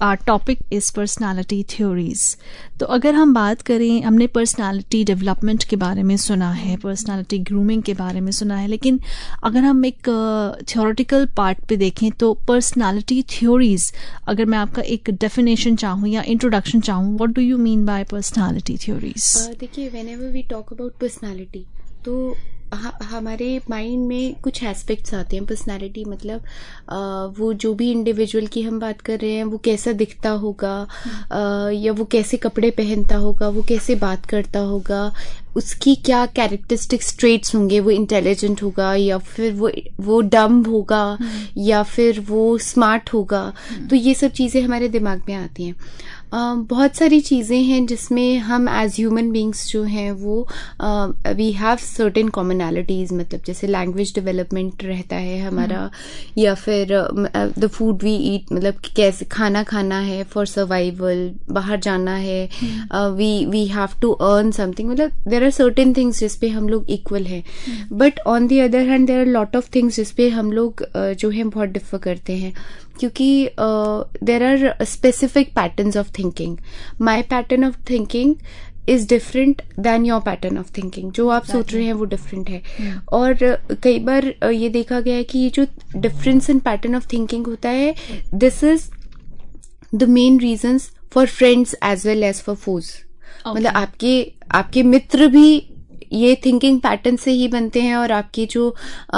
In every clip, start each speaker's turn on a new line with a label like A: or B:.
A: our topic is personality theories. तो अगर हम बात करें, हमने पर्सनालिटी डेवलपमेंट के बारे में सुना है, पर्सनालिटी ग्रूमिंग के बारे में सुना है, लेकिन अगर हम एक थियोरेटिकल पार्ट पे देखें तो पर्सनालिटी थ्योरीज, अगर मैं आपका एक डेफिनेशन चाहूँ या इंट्रोडक्शन चाहूँ, what do you mean by personality theories?
B: देखिए, whenever we talk about personality तो हमारे माइंड में कुछ एस्पेक्ट्स आते हैं. पर्सनालिटी मतलब वो जो भी इंडिविजुअल की हम बात कर रहे हैं वो कैसा दिखता होगा, या वो कैसे कपड़े पहनता होगा, वो कैसे बात करता होगा, उसकी क्या कैरेक्टरिस्टिक्स ट्रेट्स होंगे, वो इंटेलिजेंट होगा या फिर वो डम्ब होगा या फिर वो स्मार्ट होगा. तो ये सब चीज़ें हमारे दिमाग में आती हैं. बहुत सारी चीज़ें हैं जिसमें हम एज ह्यूमन बींग्स जो हैं वो वी हैव सर्टेन कॉमनैलिटीज़. मतलब जैसे लैंग्वेज डेवलपमेंट रहता है हमारा, या फिर द फूड वी ईट, मतलब कैसे खाना खाना है फॉर सर्वाइवल, बाहर जाना है, we have to earn something. मतलब देयर आर सर्टेन थिंग्स जिस पे हम लोग इक्वल हैं. But on the other hand there are lot of things जिस पे हम लोग जो है बहुत डिफर करते हैं, क्योंकि there are specific patterns of thinking. My pattern of thinking is different than your pattern of thinking. जो आप सोच रहे हैं वो डिफरेंट है. और कई बार ये देखा गया है कि ये जो difference in pattern of thinking होता है, this is the main reasons for friends as well as for foes. मतलब आपके मित्र भी ये थिंकिंग पैटर्न से ही बनते हैं, और आपके जो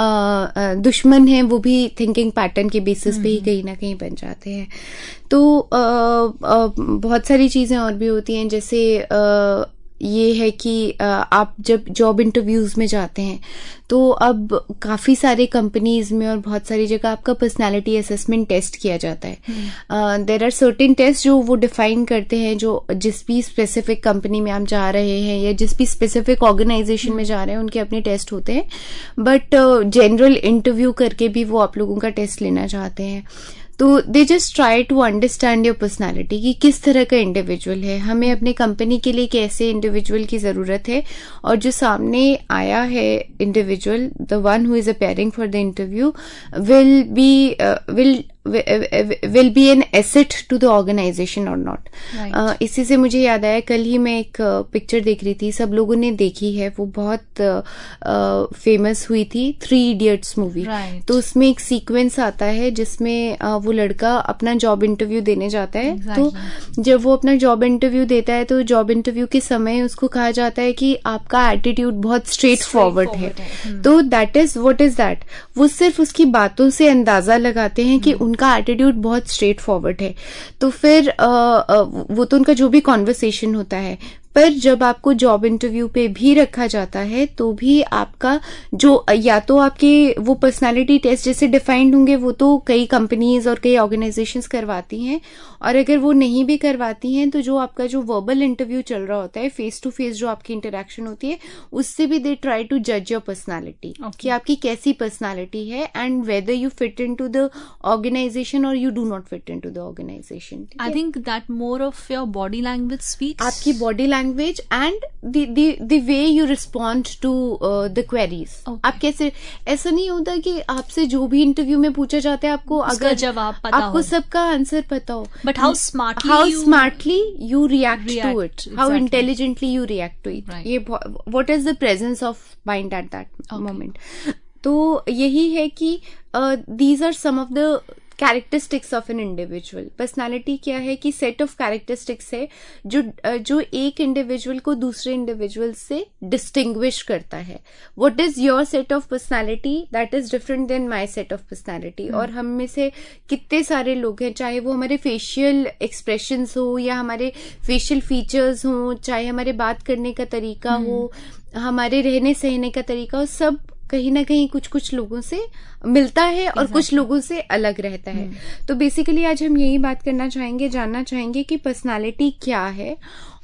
B: दुश्मन हैं वो भी थिंकिंग पैटर्न के बेसिस पे ही कहीं ना कहीं बन जाते हैं. तो बहुत सारी चीजें और भी होती हैं. जैसे ये है कि आप जब जॉब इंटरव्यूज में जाते हैं तो अब काफ़ी सारे कंपनीज में और बहुत सारी जगह आपका पर्सनालिटी असेसमेंट टेस्ट किया जाता है. देयर आर सर्टेन टेस्ट जो वो डिफाइन करते हैं जो जिस भी स्पेसिफिक कंपनी में आप जा रहे हैं या जिस भी स्पेसिफिक ऑर्गेनाइजेशन में जा रहे हैं उनके अपने टेस्ट होते हैं. बट जनरल इंटरव्यू करके भी वो आप लोगों का टेस्ट लेना चाहते हैं. तो they just try to understand your personality कि किस तरह का इंडिविजुअल है, हमें अपने कंपनी के लिए कैसे इंडिविजुअल की जरूरत है, और जो सामने आया है individual, the one who is appearing for the interview will be an asset to the organization or not. Right. इसी से मुझे याद आया, कल ही मैं एक पिक्चर देख रही थी, सब लोगों ने देखी है, वो बहुत फेमस हुई थी, 3 Idiots मूवी. Right. तो उसमें एक सीक्वेंस आता है जिसमें वो लड़का अपना जॉब इंटरव्यू देने जाता है. Exactly. तो जब वो अपना जॉब इंटरव्यू देता है तो जॉब इंटरव्यू के समय उसको कहा जाता है कि आपका एटीट्यूड बहुत स्ट्रेट फॉरवर्ड है. तो that is what is that, वो सिर्फ उसकी बातों से अंदाजा लगाते हैं कि उनका एटीट्यूड बहुत स्ट्रेट फॉरवर्ड है. तो फिर वो तो उनका जो भी कॉन्वर्सेशन होता है, पर जब आपको जॉब इंटरव्यू पे भी रखा जाता है तो भी आपका जो या तो आपके वो पर्सनालिटी टेस्ट जैसे डिफाइंड होंगे वो तो कई कंपनीज और कई ऑर्गेनाइजेशंस करवाती हैं, और अगर वो नहीं भी करवाती हैं तो जो आपका जो वर्बल इंटरव्यू चल रहा होता है, फेस टू फेस जो आपकी इंटरेक्शन होती है, उससे भी दे ट्राई टू जज योर पर्सनालिटी कि आपकी कैसी पर्सनालिटी है and whether you fit in to the organisation और you do not fit in to the organisation.
A: I think that more of your body language speaks,
B: आपकी body language and the way you respond to the queries. Okay. आप कैसे, ऐसा नहीं होता कि आपसे जो भी इंटरव्यू में पूछा जाता है आपको अगर
A: जवाब पता
B: आपको सबका आंसर पता हो,
A: but how smartly
B: you react to it, exactly. How intelligently you react to it. Right. ये what is the presence of mind at that moment. तो यही है कि these are some of the characteristics of an individual. Personality क्या है कि set of characteristics है जो एक इंडिविजुअल को दूसरे इंडिविजुअल से डिस्टिंग्विश करता है. What is your set of personality, that is different than my set of personality. और हम में से कितने सारे लोग हैं, चाहे वो हमारे फेशियल एक्सप्रेशंस हो या हमारे फेशियल फीचर्स हो, चाहे हमारे बात करने का तरीका हो, हमारे रहने सहने का तरीका हो, सब कहीं ना कहीं कुछ कुछ लोगों से मिलता है और कुछ लोगों से अलग रहता है. तो बेसिकली आज हम यही बात करना चाहेंगे, जानना चाहेंगे कि पर्सनालिटी क्या है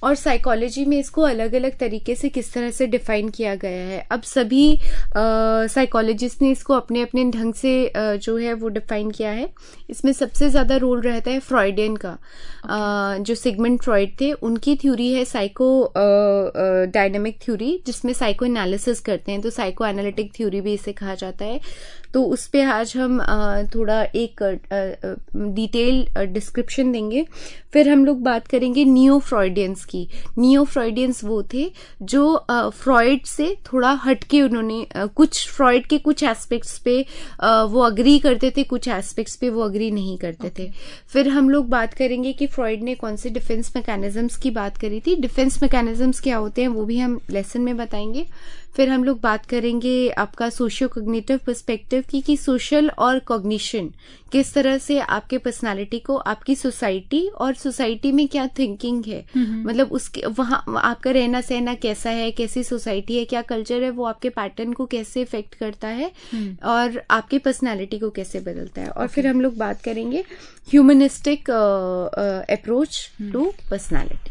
B: और साइकोलॉजी में इसको अलग अलग तरीके से किस तरह से डिफाइन किया गया है। अब सभी साइकोलॉजिस्ट ने इसको अपने अपने ढंग से जो है वो डिफाइन किया है। इसमें सबसे ज्यादा रोल रहता है फ्रॉइडियन का। जो सिगमंड फ्रॉइड थे, उनकी थ्योरी है साइको डायनेमिक थ्योरी, जिसमें साइको एनालिसिस करते हैं, तो साइको एनालिटिक थ्योरी भी इसे कहा जाता है। तो उस पे आज हम थोड़ा एक डिटेल डिस्क्रिप्शन देंगे। फिर हम लोग बात करेंगे नियो फ्रॉइडियंस की। नियो फ्रॉइडियंस वो थे जो फ्रॉइड से थोड़ा हटके, उन्होंने कुछ फ्रॉइड के कुछ एस्पेक्ट्स पे वो अग्री करते थे, कुछ एस्पेक्ट्स पे वो अग्री नहीं करते थे। फिर हम लोग बात करेंगे कि फ्रॉइड ने कौन से डिफेंस मैकेनिज्म्स की बात करी थी। डिफेंस मैकेनिज्म्स क्या होते हैं वो भी हम लेसन में बताएंगे। फिर हम लोग बात करेंगे आपका सोशियो कॉग्निटिव पर्सपेक्टिव की, कि सोशल और कॉग्निशन किस तरह से आपके पर्सनालिटी को, आपकी सोसाइटी और सोसाइटी में क्या थिंकिंग है, मतलब उसके वहां आपका रहना सहना कैसा है, कैसी सोसाइटी है, क्या कल्चर है, वो आपके पैटर्न को कैसे इफेक्ट करता है और आपकी पर्सनालिटी को कैसे बदलता है। और फिर हम लोग बात करेंगे ह्यूमनिस्टिक अप्रोच टू पर्सनालिटी।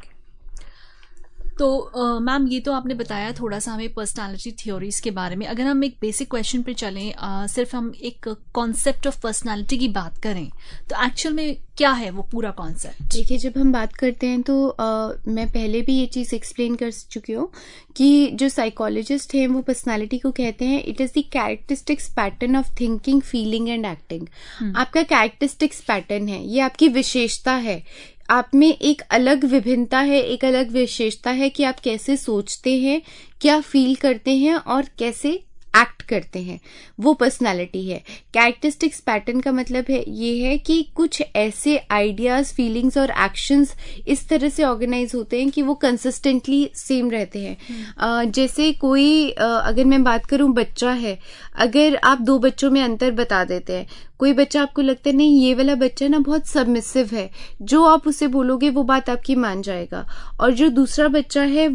A: तो मैम ये तो आपने बताया थोड़ा सा हमें पर्सनालिटी थ्योरीज के बारे में। अगर हम एक बेसिक क्वेश्चन पे चलें, सिर्फ हम एक कॉन्सेप्ट ऑफ पर्सनालिटी की बात करें तो एक्चुअल में क्या है वो पूरा कॉन्सेप्ट?
B: देखिए, जब हम बात करते हैं तो मैं पहले भी ये चीज एक्सप्लेन कर चुकी हूँ कि जो साइकोलॉजिस्ट हैं वो पर्सनालिटी को कहते हैं it is the characteristics pattern of thinking, feeling and acting. आपका कैरेक्टरिस्टिक्स पैटर्न है, ये आपकी विशेषता है। आप में एक अलग विभिन्नता है, एक अलग विशेषता है कि आप कैसे सोचते हैं, क्या फील करते हैं और कैसे एक्ट करते हैं, वो पर्सनालिटी है। कैरेक्टरिस्टिक्स पैटर्न का मतलब है ये है कि कुछ ऐसे आइडियाज, फीलिंग्स और एक्शंस इस तरह से ऑर्गेनाइज होते हैं कि वो कंसिस्टेंटली सेम रहते हैं। जैसे कोई अगर मैं बात करूं, बच्चा है, अगर आप दो बच्चों में अंतर बता देते हैं, कोई बच्चा आपको लगता है नहीं ये वाला बच्चा ना बहुत सबमिसिव है, जो आप उसे बोलोगे वो बात आपकी मान जाएगा, और जो दूसरा बच्चा है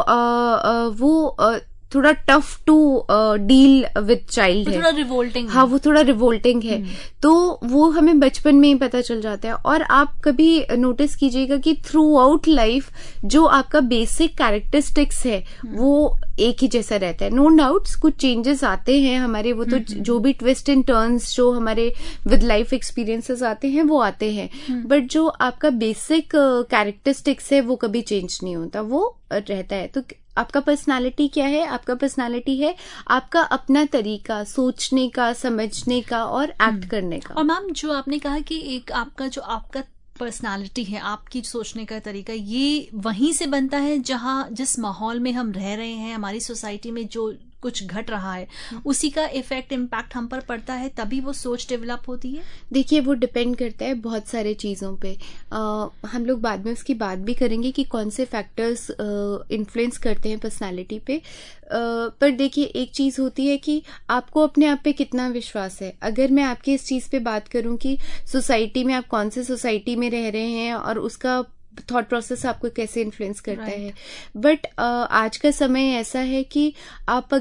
B: वो थोड़ा tough to deal with child है,
A: थोड़ा रिवोल्टिंग।
B: हाँ, वो थोड़ा रिवोल्टिंग है। तो वो हमें बचपन में ही पता चल जाता है। और आप कभी नोटिस कीजिएगा कि थ्रू आउट लाइफ जो आपका बेसिक कैरेक्टरिस्टिक्स है वो एक ही जैसा रहता है। नो डाउट्स कुछ चेंजेस आते हैं हमारे, वो तो जो भी ट्विस्ट एंड टर्न्स जो हमारे विद लाइफ एक्सपीरियंसेस आते हैं वो आते हैं, बट जो आपका बेसिक कैरेक्टरिस्टिक्स है वो कभी चेंज नहीं होता, वो रहता है। तो आपका पर्सनालिटी क्या है? आपका पर्सनालिटी है आपका अपना तरीका सोचने का, समझने का और एक्ट करने का।
A: और मैम जो आपने कहा कि एक आपका पर्सनालिटी है, आपकी सोचने का तरीका, ये वहीं से बनता है जहां जिस माहौल में हम रह रहे हैं, हमारी सोसाइटी में जो कुछ घट रहा है उसी का इफेक्ट, इम्पैक्ट हम पर पड़ता है, तभी वो सोच डेवलप होती है।
B: देखिए, वो डिपेंड करता है बहुत सारे चीज़ों पे। हम लोग बाद में उसकी बात भी करेंगे कि कौन से फैक्टर्स इन्फ्लुएंस करते हैं पर्सनालिटी पे। पर देखिए, एक चीज़ होती है कि आपको अपने आप पे कितना विश्वास है। अगर मैं आपकी इस चीज़ पे बात करूं कि सोसाइटी में आप कौन से सोसाइटी में रह रहे हैं और उसका थॉट प्रोसेस आपको कैसे इन्फ्लुएंस करता है, बट आज का समय ऐसा है कि आप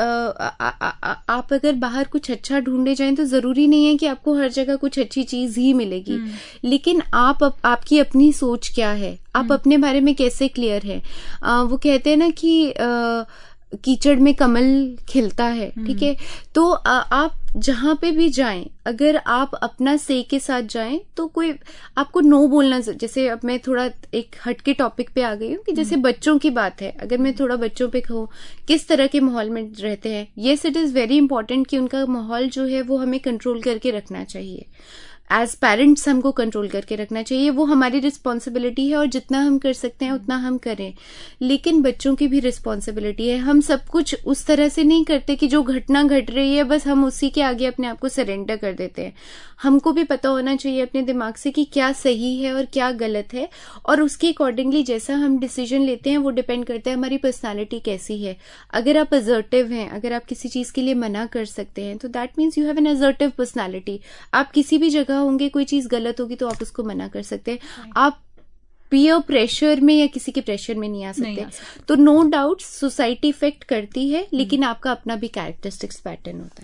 B: अगर बाहर कुछ अच्छा ढूंढे जाएं तो जरूरी नहीं है कि आपको हर जगह कुछ अच्छी चीज ही मिलेगी, लेकिन आपकी अपनी सोच क्या है, आप अपने बारे में कैसे क्लियर है। वो कहते हैं ना कि कीचड़ में कमल खिलता है, ठीक है। तो आप जहां पे भी जाएं, अगर आप अपना से के साथ जाएं तो कोई आपको नो बोलना। जैसे अब मैं थोड़ा एक हटके टॉपिक पे आ गई हूँ कि जैसे बच्चों की बात है, अगर मैं थोड़ा बच्चों पे कहूँ किस तरह के माहौल में रहते हैं, yes it is very important कि उनका माहौल जो है वो हमें कंट्रोल करके रखना चाहिए। एज पेरेंट्स हमको कंट्रोल करके रखना चाहिए, वो हमारी रिस्पॉन्सिबिलिटी है और जितना हम कर सकते हैं उतना हम करें। लेकिन बच्चों की भी रिस्पॉन्सिबिलिटी है। हम सब कुछ उस तरह से नहीं करते कि जो घटना घट रही है बस हम उसी के आगे अपने आप को सरेंडर कर देते हैं। हमको भी पता होना चाहिए अपने दिमाग से कि क्या सही है और क्या गलत है, और उसके अकॉर्डिंगली जैसा हम डिसीजन लेते हैं वो डिपेंड करता है हमारी पर्सनालिटी कैसी है। अगर आप असर्टिव हैं, अगर आप किसी चीज के लिए मना कर सकते हैं तो that means you have an assertive personality. आप किसी भी जगह होंगे, कोई चीज गलत होगी तो आप उसको मना कर सकते हैं। आप पीयर प्रेशर में या किसी के प्रेशर में नहीं आ सकते। तो नो डाउट सोसाइटी इफेक्ट करती है, लेकिन आपका अपना भी कैरेक्टरिस्टिक्स पैटर्न होता है।
A: ओके।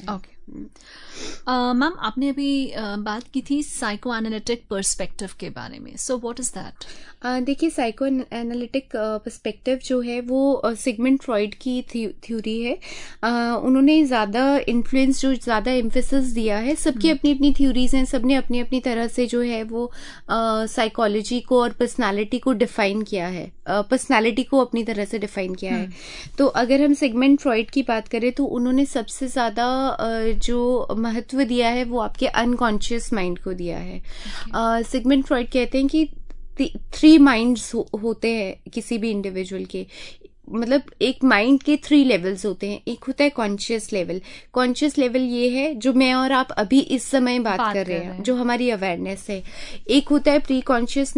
A: मैम आपने अभी बात की थी साइको एनालिटिक पर्सपेक्टिव के बारे में, सो व्हाट इज दैट?
B: देखिए, साइको एनालिटिक पर्सपेक्टिव जो है वो सिगमंड फ्रॉइड की थ्योरी है. उन्होंने ज़्यादा इन्फ्लुएंस, जो ज़्यादा एम्फेसिस दिया है. सबकी अपनी अपनी थ्योरीज हैं, सबने अपनी अपनी तरह से जो है वो साइकोलॉजी को और पर्सनालिटी को डिफाइन किया है, पर्सनालिटी को अपनी तरह से डिफाइन किया है. तो अगर हम सिगमंड फ्रॉइड की बात करें तो उन्होंने सबसे ज़्यादा जो महत्व दिया है वो आपके अनकॉन्शियस माइंड को दिया है. सिगमंड फ्रॉइड कहते हैं कि 3 माइंड्स होते हैं किसी भी इंडिविजुअल के. मतलब एक माइंड के 3 लेवल्स होते हैं. एक होता है कॉन्शियस लेवल. कॉन्शियस लेवल ये है जो मैं और आप अभी इस समय बात कर रहे हैं, जो हमारी अवेयरनेस है. एक होता है प्री कॉन्शियस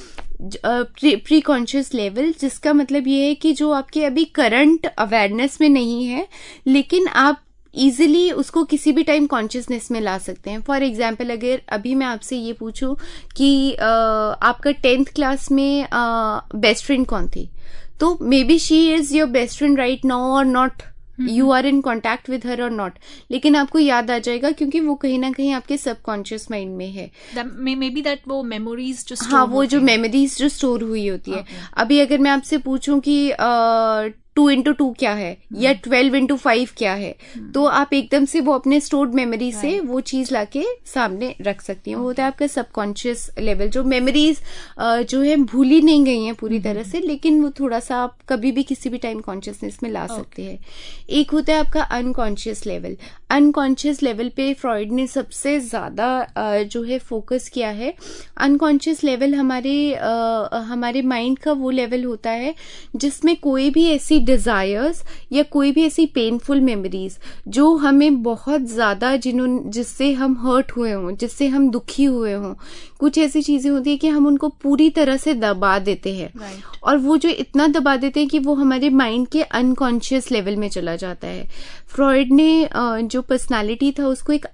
B: लेवल, जिसका मतलब ये है कि जो आपके अभी करंट अवेयरनेस में नहीं है, लेकिन आप इजिली उसको किसी भी टाइम कॉन्शियसनेस में ला सकते हैं. फॉर एग्जाम्पल, अगर अभी मैं आपसे ये पूछूं कि आपका 10th क्लास में बेस्ट फ्रेंड कौन थी, तो maybe she is your best friend right now और not, you are in contact with her और नॉट, लेकिन आपको याद आ जाएगा क्योंकि वो कहीं ना कहीं आपके सबकॉन्शियस माइंड में है.
A: मे बी दैट वो मेमोरीज जो
B: हाँ, वो जो मेमोरीज जो स्टोर हुई होती है. अभी अगर मैं आपसे पूछूं कि 2 into 2 क्या है या 12 into 5 क्या है, तो आप एकदम से वो अपने स्टोर्ड मेमोरी से वो चीज लाके सामने रख सकती हैं. वो होता है आपका सबकॉन्शियस लेवल, जो मेमोरीज जो है भूली नहीं गई हैं पूरी तरह से, लेकिन वो थोड़ा सा आप कभी भी किसी भी टाइम कॉन्शियसनेस में ला सकते हैं. एक होता है आपका अनकॉन्शियस लेवल. अनकॉन्शियस लेवल पे फ्रॉइड ने सबसे ज्यादा जो है फोकस किया है. अनकॉन्शियस लेवल हमारे माइंड का वो लेवल होता है जिसमें कोई भी ऐसी डिजायर्स या कोई भी ऐसी पेनफुल मेमोरीज जो हमें बहुत ज्यादा, जिससे हम हर्ट हुए हों, जिससे हम दुखी हुए हों, कुछ ऐसी चीजें होती है कि हम उनको पूरी तरह से दबा देते हैं. और वो जो इतना दबा देते हैं कि वो हमारे माइंड के अनकॉन्शियस लेवल में चला जाता है. फ्रॉइड ने जो पर्सनालिटी था उसको एक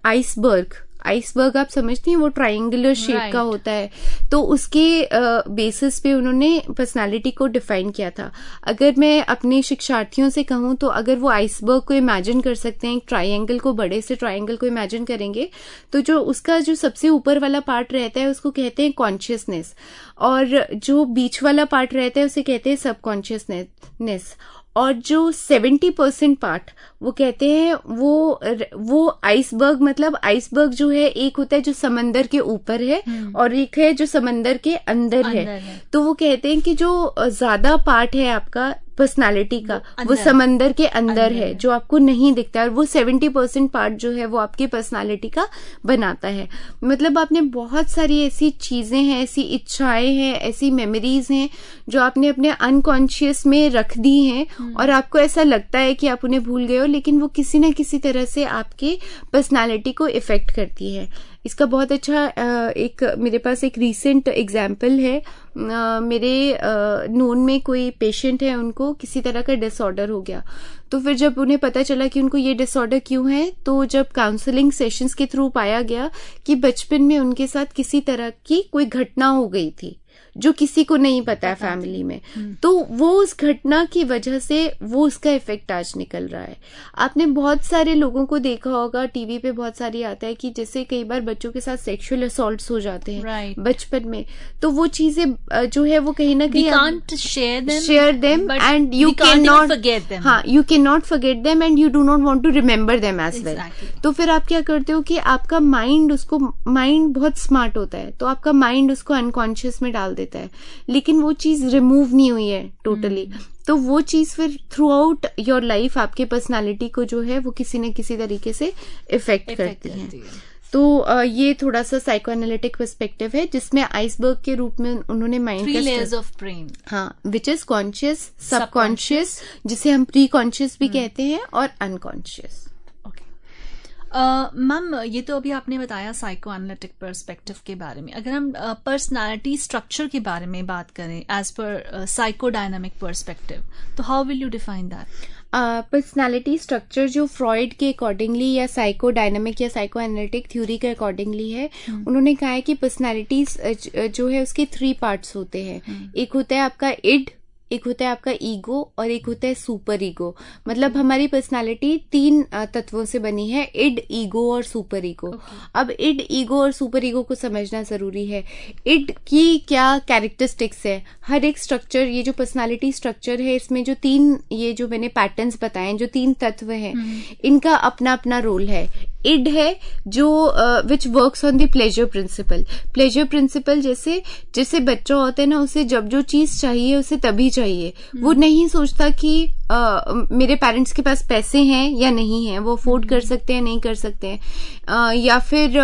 B: आइसबर्ग आप समझती हैं, वो ट्रायंगुलर शेप का होता है, तो उसके बेसिस पे उन्होंने पर्सनालिटी को डिफाइन किया था. अगर मैं अपने शिक्षार्थियों से कहूं तो अगर वो आइसबर्ग को इमेजिन कर सकते हैं, एक ट्रायंगल को, बड़े से ट्रायंगल को इमेजिन करेंगे, तो जो उसका जो सबसे ऊपर वाला पार्ट रहता है उसको कहते हैं कॉन्शियसनेस, और जो बीच वाला पार्ट रहता है उसे कहते हैं सबकॉन्शियसनेस, और जो 70% पार्ट वो कहते हैं वो आइसबर्ग. मतलब आइसबर्ग जो है, एक होता है जो समंदर के ऊपर है और एक है जो समंदर के अंदर है. तो वो कहते हैं कि जो ज्यादा पार्ट है आपका पर्सनालिटी का वो समंदर के अंदर है, जो आपको नहीं दिखता है, और वो 70% पार्ट जो है वो आपकी पर्सनालिटी का बनाता है. मतलब आपने बहुत सारी ऐसी चीजें हैं, ऐसी इच्छाएं हैं, ऐसी मेमोरीज हैं जो आपने अपने अनकॉन्शियस में रख दी हैं और आपको ऐसा लगता है कि आप उन्हें भूल गए हो, लेकिन वो किसी ना किसी तरह से आपके पर्सनालिटी को इफेक्ट करती है. इसका बहुत अच्छा मेरे पास एक रीसेंट एग्जाम्पल है. मेरे नोन में कोई पेशेंट है, उनको किसी तरह का डिसऑर्डर हो गया. तो फिर जब उन्हें पता चला कि उनको ये डिसऑर्डर क्यों है, तो जब काउंसलिंग सेशंस के थ्रू पाया गया कि बचपन में उनके साथ किसी तरह की कोई घटना हो गई थी जो किसी को नहीं पता है फैमिली में, तो वो उस घटना की वजह से वो उसका इफेक्ट आज निकल रहा है. आपने बहुत सारे लोगों को देखा होगा, टीवी पे बहुत सारी आता है कि जैसे कई बार बच्चों के साथ सेक्सुअल असॉल्ट्स हो जाते हैं बचपन में, तो वो चीजें जो है वो कहीं ना कहीं share them and you can not forget them. हाँ, you can not forget them and you do not want to remember them as well. तो फिर आप क्या करते हो कि आपका माइंड बहुत स्मार्ट होता है, तो आपका माइंड उसको अनकॉन्शियस में डाल देता है, लेकिन वो चीज रिमूव नहीं हुई है टोटली. तो वो चीज फिर थ्रू आउट योर लाइफ आपके पर्सनालिटी को जो है वो किसी न किसी तरीके से इफेक्ट करती है. तो ये थोड़ा सा साइको एनालिटिक पर्सपेक्टिव है, जिसमें आइसबर्ग के रूप में उन्होंने माइंड
A: 3 layers ऑफ ब्रेन,
B: हाँ, विच इज कॉन्शियस, सबकॉन्शियस, जिसे हम प्री कॉन्शियस भी कहते हैं, और अनकॉन्शियस.
A: मैम, ये तो अभी आपने बताया साइको एनालिटिक पर्सपेक्टिव के बारे में. अगर हम पर्सनालिटी स्ट्रक्चर के बारे में बात करें as per psychodynamic perspective, तो how will you define that?
B: Personality structure जो फ्रॉइड के अकॉर्डिंगली या साइको डायनामिक या साइको एनालिटिक थ्योरी के अकॉर्डिंगली है, उन्होंने कहा है कि पर्सनालिटी जो है उसके 3 पार्ट्स होते हैं. एक होता है आपका इड, एक होता है आपका ईगो और एक होता है सुपर ईगो। मतलब हमारी पर्सनालिटी 3 तत्वों से बनी है, इड, ईगो और सुपर ईगो। अब इड, ईगो और सुपर ईगो को समझना जरूरी है। इड की क्या कैरेक्टरिस्टिक्स है, हर एक स्ट्रक्चर, ये जो पर्सनालिटी स्ट्रक्चर है इसमें जो 3, ये जो मैंने पैटर्न्स बताए, जो 3 तत्व हैं, इनका अपना अपना रोल है। इड है जो which works on the pleasure principle. Pleasure principle जैसे बच्चा होता है ना, उसे जब जो चीज चाहिए उसे तभी चाहिए। वो नहीं सोचता कि मेरे पेरेंट्स के पास पैसे हैं या नहीं है, वो अफोर्ड कर सकते हैं नहीं कर सकते हैं, या फिर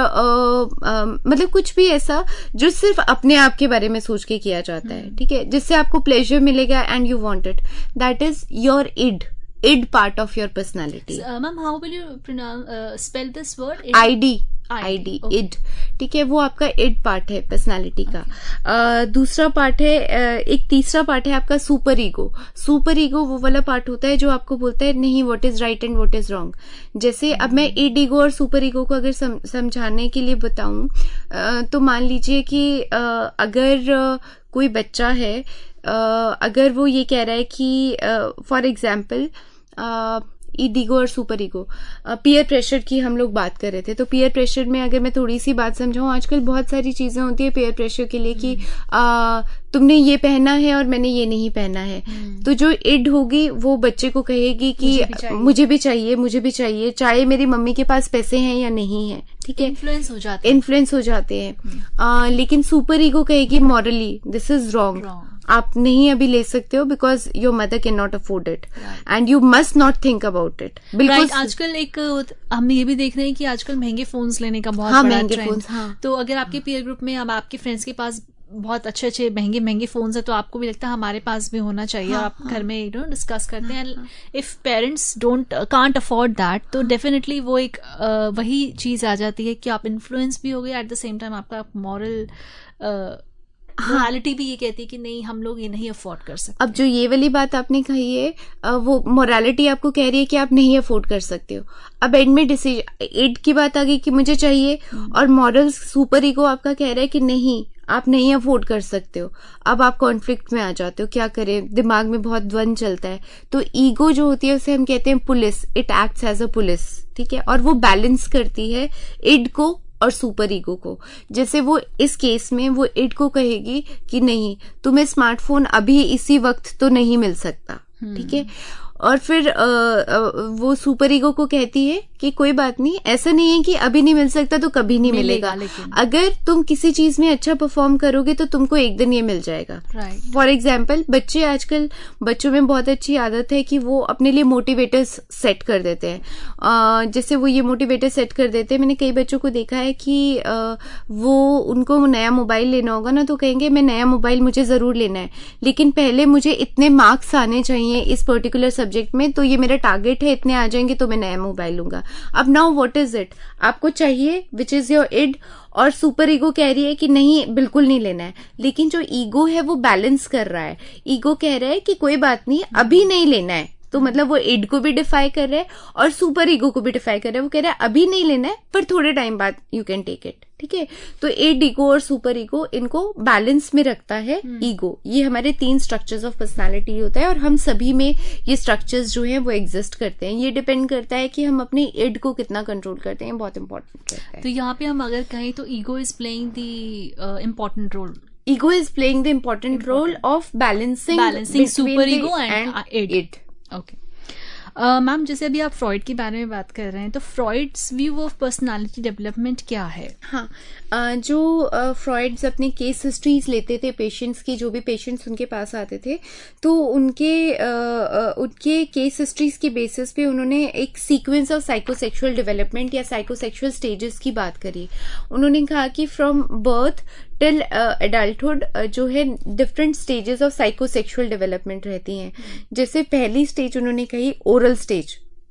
B: मतलब कुछ भी ऐसा जो सिर्फ अपने आप के बारे में सोच के किया जाता है, ठीक है, जिससे आपको प्लेजर मिलेगा and you want it, that is your id part of your personality.
A: Ma'am, how will you spell this word?
B: id okay. id, ठीक है, वो आपका id पार्ट है पर्सनालिटी का। दूसरा पार्ट है, एक तीसरा पार्ट है आपका सुपर ईगो। सुपर ईगो वो वाला पार्ट होता है जो आपको बोलता है नहीं, what is right and what is wrong. जैसे अब मैं इड, ईगो और सुपर ईगो को अगर समझाने के लिए बताऊं तो मान लीजिए कि अगर कोई बच्चा है, अगर वो ये कह रहा है कि फॉर एग्जाम्पल इड, ईगो और सुपर ईगो, पीयर प्रेशर की हम लोग बात कर रहे थे, तो पीयर प्रेशर में अगर मैं थोड़ी सी बात समझाऊं, आजकल बहुत सारी चीजें होती है पीयर प्रेशर के लिए कि तुमने ये पहना है और मैंने ये नहीं पहना है, तो जो इड होगी वो बच्चे को कहेगी कि मुझे भी चाहिए, चाहे मेरी मम्मी के पास पैसे हैं या नहीं है, ठीक है, इन्फ्लुएंस हो जाते हैं। लेकिन सुपर ईगो कहेगी मॉरली दिस इज रॉन्ग, आप नहीं अभी ले सकते हो because your mother can not afford it and you must not think about it. बिल्कुल
A: आजकल एक हम ये भी देख रहे हैं कि आजकल महंगे फोन्स लेने का बहुत बड़ा ट्रेंड। तो अगर आपके पीयर ग्रुप में, अब आपके फ्रेंड्स के पास बहुत अच्छे महंगे फोन्स है, तो आपको भी लगता है हमारे पास भी होना चाहिए, आप घर में डिस्कस करते हैं। If parents can't afford that, तो डेफिनेटली वो एक वही चीज आ जाती है कि आप इन्फ्लुएंस भी हो गए, एट द सेम टाइम आपका मॉरल मोरालिटी भी ये कहती है कि नहीं, हम लोग ये नहीं अफोर्ड कर सकते।
B: अब जो ये वाली बात आपने कही है, वो मोरालिटी आपको कह रही है कि आप नहीं अफोर्ड कर सकते हो। अब एंड में डिसीजन एड की बात आ गई कि मुझे चाहिए, और मॉरल सुपर ईगो आपका कह रहा है कि नहीं, आप नहीं अफोर्ड कर सकते हो। अब आप कॉन्फ्लिक्ट में आ जाते हो, क्या करें, दिमाग में बहुत द्वंद चलता है। तो ईगो जो होती है उसे हम कहते हैं police, it acts as a police, ठीक है, और वो बैलेंस करती है इड को और सुपर ईगो को। जैसे वो इस केस में वो इड को कहेगी कि नहीं, तुम्हें स्मार्टफोन अभी इसी वक्त तो नहीं मिल सकता, ठीक है, और फिर वो सुपर ईगो को कहती है कि कोई बात नहीं, ऐसा नहीं है कि अभी नहीं मिल सकता तो कभी नहीं मिलेगा। अगर तुम किसी चीज में अच्छा परफॉर्म करोगे तो तुमको एक दिन ये मिल जाएगा। फॉर एग्जाम्पल, बच्चे आजकल, बच्चों में बहुत अच्छी आदत है कि वो अपने लिए मोटिवेटर्स सेट कर देते हैं। जैसे वो ये मोटिवेटर सेट कर देते हैं, मैंने कई बच्चों को देखा है कि वो उनको नया मोबाइल लेना होगा ना, तो कहेंगे मैं नया मोबाइल मुझे जरूर लेना है, लेकिन पहले मुझे इतने मार्क्स आने चाहिए इस पर्टिकुलर सब्जेक्ट में, तो ये मेरा टारगेट है, इतने आ जाएंगे तो मैं नया मोबाइल लूंगा। अब नाउ व्हाट इज इट, आपको चाहिए विच इज योर इड, और सुपर ईगो कह रही है कि नहीं, बिल्कुल नहीं लेना है। लेकिन जो ईगो है वो बैलेंस कर रहा है। ईगो कह रहा है कि कोई बात नहीं, अभी नहीं लेना है, तो मतलब वो इड को भी डिफाई कर रहा है और सुपर ईगो को भी डिफाई कर रहा है। वो कह रहा है अभी नहीं लेना है, पर थोड़े टाइम बाद यू कैन टेक इट, ठीक है। तो इड, ईगो और सुपर ईगो, इनको बैलेंस में रखता है ईगो। ये हमारे 3 स्ट्रक्चर्स ऑफ पर्सनालिटी होता है, और हम सभी में ये स्ट्रक्चर्स जो हैं वो एग्जिस्ट करते हैं। ये डिपेंड करता है कि हम अपने इड को कितना कंट्रोल करते हैं, बहुत इंपॉर्टेंट है।
A: तो यहाँ पे हम अगर कहें तो ego is playing the important role,
B: ego is playing the important role of balancing superego and id.
A: Okay ma'am, जैसे अभी आप फ्रॉइड के बारे में बात कर रहे हैं, तो Freud's view of personality development क्या है?
B: हाँ, जो फ्रॉइड्स अपने केस हिस्ट्रीज लेते थे पेशेंट्स की, जो भी पेशेंट्स उनके पास आते थे, तो उनके केस हिस्ट्रीज के बेसिस पे उन्होंने एक सीक्वेंस ऑफ साइकोसेक्सुअल डेवलपमेंट या साइकोसेक्सुअल स्टेजेस की बात करी। उन्होंने कहा कि फ्रॉम बर्थ टिल एडल्टहुड जो है different stages of psychosexual development रहती हैं। जैसे पहली स्टेज उन्होंने कही ओरल स्टेज,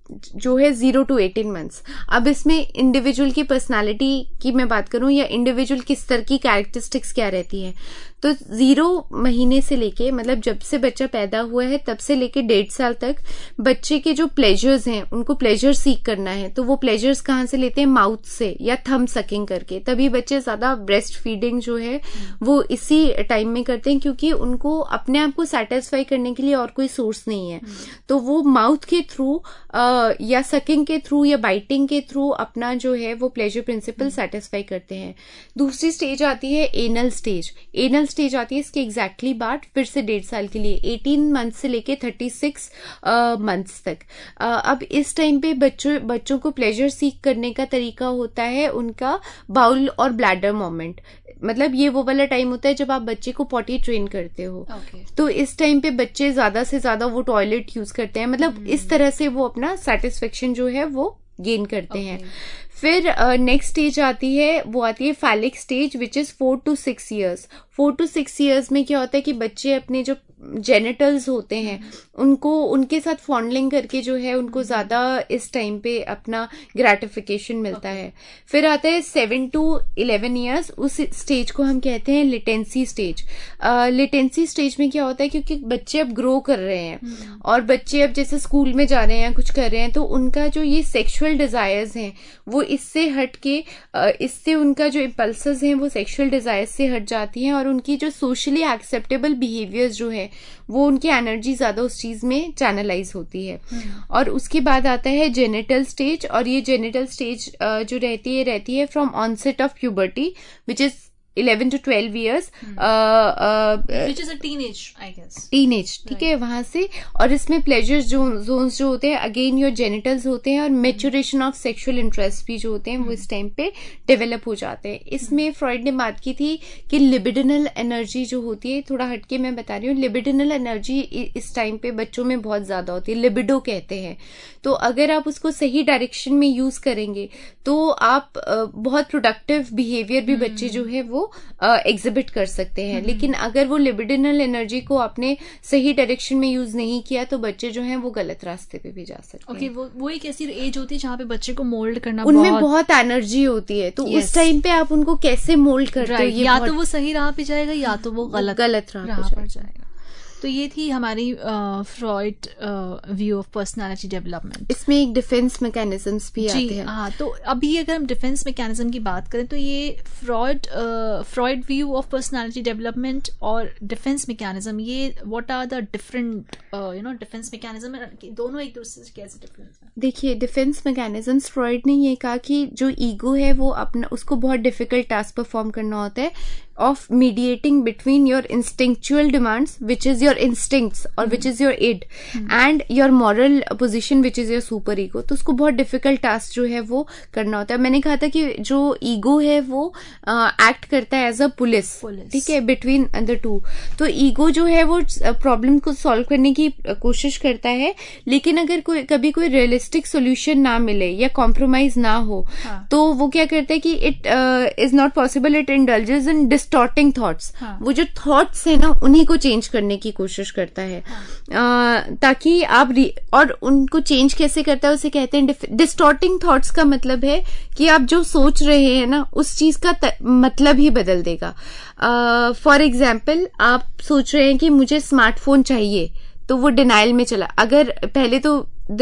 B: जो है 0 to 18 months। अब इसमें इंडिविजुअल की पर्सनालिटी की मैं बात करूं या इंडिविजुअल किस तरह की कैरेक्टरिस्टिक्स क्या रहती है, तो 0 महीने से लेके मतलब जब से बच्चा पैदा हुआ है तब से लेके 1.5 साल तक बच्चे के जो प्लेजर्स हैं उनको प्लेजर सीख करना है। तो वो प्लेजर्स कहाँ से लेते हैं, माउथ से या थंब सकिंग करके। तभी बच्चे ज्यादा ब्रेस्ट फीडिंग जो है वो इसी टाइम में करते हैं, क्योंकि उनको अपने आप को सेटिस्फाई करने के लिए और कोई सोर्स नहीं है। तो वो माउथ के थ्रू या सकिंग के थ्रू या बाइटिंग के थ्रू अपना जो है वो प्लेजर प्रिंसिपल सेटिस्फाई करते हैं। दूसरी स्टेज आती है एनल स्टेज। एनल स्टेज आती है इसके एग्जैक्टली बाद फिर से 1.5 साल के लिए 18 मंथ से लेके 36 मंथ्स तक। अब इस टाइम पे बच्चों को प्लेजर सीख करने का तरीका होता है उनका बाउल और ब्लैडर मोमेंट। मतलब ये वो वाला टाइम होता है जब आप बच्चे को पॉटी ट्रेन करते हो। तो इस टाइम पे बच्चे ज्यादा से ज्यादा वो टॉयलेट यूज करते हैं, मतलब इस तरह से वो अपना सेटिस्फेक्शन जो है वो गेन करते हैं। फिर नेक्स्ट स्टेज आती है, वो आती है phallic stage which is 4 to 6 years। 4 to 6 years में क्या होता है कि बच्चे अपने जो जेनिटल्स होते हैं उनको उनके साथ फॉन्डलिंग करके जो है उनको ज्यादा इस टाइम पे अपना ग्रेटिफिकेशन मिलता है। फिर आता है 7 to 11 years। उस स्टेज को हम कहते हैं लिटेंसी स्टेज। लिटेंसी स्टेज में क्या होता है, क्योंकि बच्चे अब ग्रो कर रहे हैं और बच्चे अब जैसे स्कूल में जा रहे हैं कुछ कर रहे हैं, तो उनका जो ये सेक्सुअल डिजायर्स हैं वो इससे हट के इससे उनका जो इम्पल्सेस हैं वो सेक्सुअल डिजायर्स से हट जाती हैं और उनकी जो सोशली एक्सेप्टेबल बिहेवियर्स जो है वो उनकी एनर्जी ज्यादा उस चीज में चैनलाइज होती है। और उसके बाद आता है जेनिटल स्टेज। और ये जेनिटल स्टेज जो रहती है from onset of puberty which is 11 to 12 years,
A: which is a teenage, I guess.
B: Teenage, ठीक है, वहां से। और इसमें प्लेजर जोन्स जो होते हैं अगेन योर जेनिटल्स होते हैं और मेच्योरेशन ऑफ सेक्सुअल इंटरेस्ट भी जो होते हैं वो इस टाइम पे डेवलप हो जाते हैं। इसमें फ्रॉइड ने बात की थी कि लिबिडिनल एनर्जी जो होती है, थोड़ा हटके मैं बता रही हूँ, लिबिडिनल एनर्जी इस टाइम पे बच्चों में बहुत ज्यादा होती है, लिबिडो कहते हैं। तो अगर आप उसको सही डायरेक्शन में यूज करेंगे तो आप बहुत प्रोडक्टिव बिहेवियर भी बच्चे जो है वो एग्जिबिट कर सकते हैं। लेकिन अगर वो लिबिडिनल एनर्जी को आपने सही डायरेक्शन में यूज नहीं किया तो बच्चे जो हैं वो गलत रास्ते पे भी जा सकते हैं।
A: वो एक ऐसी एज होती है जहाँ पे बच्चे को मोल्ड करना
B: उनमें बहुत एनर्जी होती है, तो उस टाइम पे आप उनको कैसे मोल्ड करते हो,
A: या तो वो सही राह पे जाएगा या तो वो गलत
B: राह पर जाएगा।
A: तो ये थी हमारी Freud view of personality development.
B: इसमें एक डिफेंस मैकेनिज्म्स भी आते हैं।
A: हाँ, तो अभी अगर हम डिफेंस मैकेनिज्म की बात करें तो ये Freud view of personality development और डिफेंस मैकेनिज्म, ये what are the different defence mechanism, दोनों एक दूसरे से कैसे डिफरेंस है?
B: देखिए, डिफेंस मैकेनिज्म्स, फ्रॉइड ने ये कहा कि जो ईगो है वो अपना उसको बहुत डिफिकल्ट टास्क परफॉर्म करना होता है of mediating between your instinctual demands, which is your instincts or which is your id, and your moral position, which is your super ego। तो उसको बहुत difficult task जो है वो करना होता है। मैंने कहा था कि जो ego है वो act करता है as a police, ठीक है, between the two। तो ego जो है वो प्रॉब्लम को सॉल्व करने की कोशिश करता है, लेकिन अगर कभी कोई रियलिस्टिक सोल्यूशन ना मिले या कॉम्प्रोमाइज ना हो तो वो क्या करता है कि it is not possible, it indulges in distorting thoughts. वो जो थॉट्स है ना उन्हीं को चेंज करने की कोशिश करता है, ताकि आप और उनको चेंज कैसे करता है उसे कहते हैं डिस्टॉर्टिंग थॉट्स। का मतलब है कि आप जो सोच रहे हैं ना उस चीज का मतलब ही बदल देगा। फॉर एग्जाम्पल, आप सोच रहे हैं कि मुझे स्मार्टफोन चाहिए, तो वो डिनाइल में चला। अगर पहले तो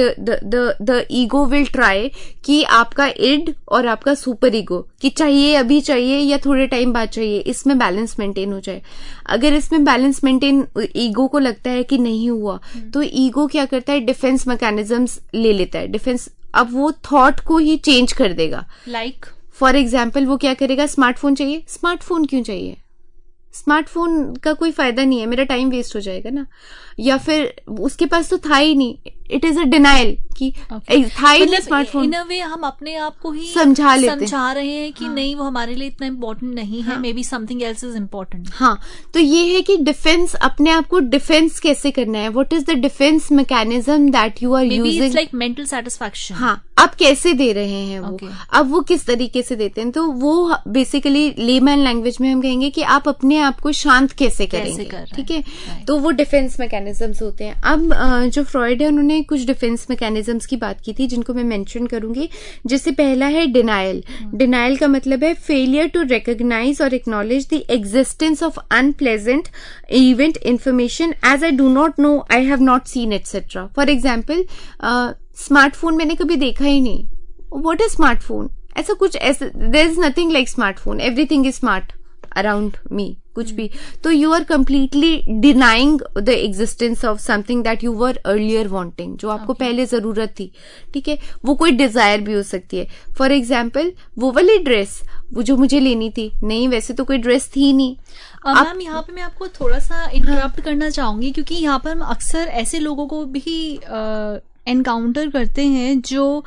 B: द ईगो विल ट्राई कि आपका इड और आपका सुपर ईगो कि चाहिए, अभी चाहिए या थोड़े टाइम बाद चाहिए, इसमें बैलेंस मेंटेन हो जाए। अगर इसमें बैलेंस मेंटेन ईगो को लगता है कि नहीं हुआ तो ईगो क्या करता है, डिफेंस मैकेनिज्म्स ले लेता है। डिफेंस अब वो थॉट को ही चेंज कर देगा।
A: लाइक
B: फॉर एग्जाम्पल वो क्या करेगा, स्मार्टफोन चाहिए, स्मार्टफोन क्यों चाहिए, स्मार्टफोन का कोई फायदा नहीं है, मेरा टाइम वेस्ट हो जाएगा ना। या फिर उसके पास तो था ही नहीं, इट इज अ डिनाइल कि था ही नहीं स्मार्टफोन।
A: इन अ वे हम अपने आप को ही
B: समझा
A: रहे हैं कि नहीं वो हमारे लिए इतना इम्पोर्टेंट नहीं है, maybe something else is important.
B: हाँ, तो ये है कि डिफेंस, अपने आप को डिफेंस कैसे करना है, what is the defence mechanism that you are using.
A: It's like mental satisfaction.
B: हाँ, आप कैसे दे रहे हैं वो, अब वो किस तरीके से देते हैं, तो वो बेसिकली लेमैन लैंग्वेज में हम कहेंगे कि आप अपने आप को शांत कैसे करेंगे, ठीक है। तो वो डिफेंस मैकेनिज्म्स होते हैं। अब जो फ्रॉइड है उन्होंने आपने कुछ डिफेंस मैकेनिज्म्स की बात की थी जिनको मैं मेंशन करूंगी, जिससे पहला है डिनायल। डिनायल का मतलब है फेलियर टू रिकॉग्नाइज और acknowledge the existence of unpleasant event information as I do not know, I have not seen etcetera. For example, smartphone मैंने कभी देखा ही नहीं, व्हाट इज स्मार्टफोन, ऐसा कुछ, ऐसा there is nothing like smartphone, everything is smart around me, कुछ भी। तो you are completely denying the existence of something that you were earlier wanting, जो आपको पहले जरूरत थी। ठीक है, वो कोई डिजायर भी हो सकती है। फॉर एग्जाम्पल, वो वाली ड्रेस वो जो मुझे लेनी थी, नहीं वैसे तो कोई ड्रेस थी नहीं।
A: मैम यहाँ पे मैं आपको थोड़ा सा इंटरप्ट करना चाहूंगी, क्योंकि यहाँ पर हम अक्सर ऐसे लोगों को भी एनकाउंटर करते हैं जो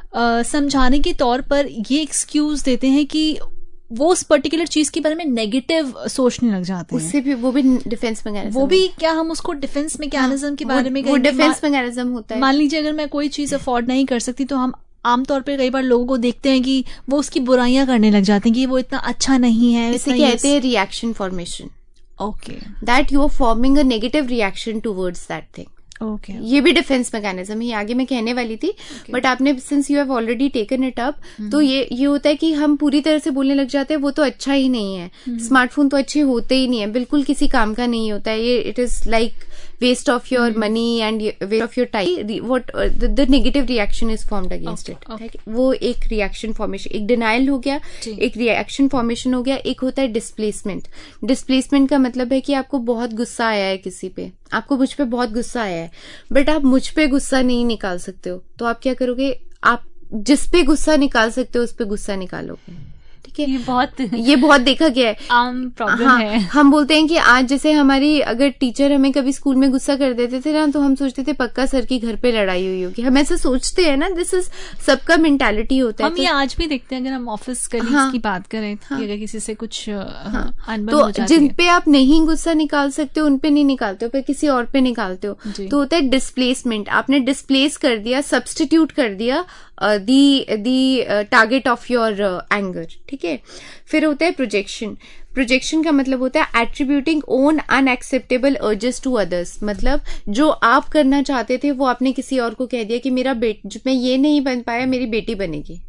A: समझाने के तौर पर ये एक्सक्यूज देते हैं कि वो उस पर्टिकुलर चीज के बारे में नेगेटिव सोचने लग जाते हैं।
B: उससे भी वो भी डिफेंस मैकेनिज्म,
A: वो भी क्या हम उसको डिफेंस मैकेनिज्म के बारे में,
B: वो डिफेंस मैकेनिज्म होता है।
A: मान लीजिए अगर मैं कोई चीज अफोर्ड नहीं कर सकती तो हम आमतौर पर कई बार लोगों को देखते हैं कि वो उसकी बुराइयां करने लग जाते हैं कि वो इतना अच्छा नहीं है।
B: इसे कहते हैं reaction formation.
A: Okay,
B: that you are forming a negative reaction towards that thing.
A: Okay,
B: ये भी डिफेंस मैकेनिज्म ही आगे मैं कहने वाली थी, बट आपने since you have already taken it up, तो ये होता है कि हम पूरी तरह से बोलने लग जाते हैं वो तो अच्छा ही नहीं है, स्मार्टफोन तो अच्छे होते ही नहीं है, बिल्कुल किसी काम का नहीं होता है, ये it is like waste of your money and waste of your time, what the negative reaction is formed against it. वो एक रिएक्शन फॉर्मेशन, एक डिनाइल हो गया, एक रिएक्शन फॉर्मेशन हो गया। एक होता है डिस्प्लेसमेंट। डिस्प्लेसमेंट का मतलब है कि आपको बहुत गुस्सा आया है किसी पे, आपको मुझ पे बहुत गुस्सा आया है, बट आप मुझ पे गुस्सा नहीं निकाल सकते हो, तो आप क्या करोगे, आप जिस पे गुस्सा निकाल सकते हो उस पे गुस्सा निकालोगे। ठीक है, ये बहुत देखा गया है,
A: आम प्रॉब्लम है।
B: हम बोलते हैं कि आज जैसे हमारी अगर टीचर हमें कभी स्कूल में गुस्सा कर देते थे ना, तो हम सोचते थे पक्का सर की घर पे लड़ाई हुई होगी, हम ऐसा सोचते हैं ना, दिस इज सबका मेंटालिटी होता है।
A: हम ये आज भी देखते हैं, अगर हम ऑफिस कलीग्स की बात करें कि अगर किसी से कुछ अनबन हो जाती है,
B: जिन पे आप नहीं गुस्सा निकाल सकते उन पे नहीं निकालते हो, पर किसी और पे निकालते हो, तो होता है डिस्प्लेसमेंट। आपने डिस्प्लेस कर दिया, सब्स्टिट्यूट कर दिया the target of your anger. ठीक है, फिर होता है प्रोजेक्शन। प्रोजेक्शन का मतलब होता है attributing own unacceptable urges to others, मतलब जो आप करना चाहते थे वो आपने किसी और को कह दिया कि मेरा मैं ये नहीं बन पाया, मेरी बेटी बनेगी।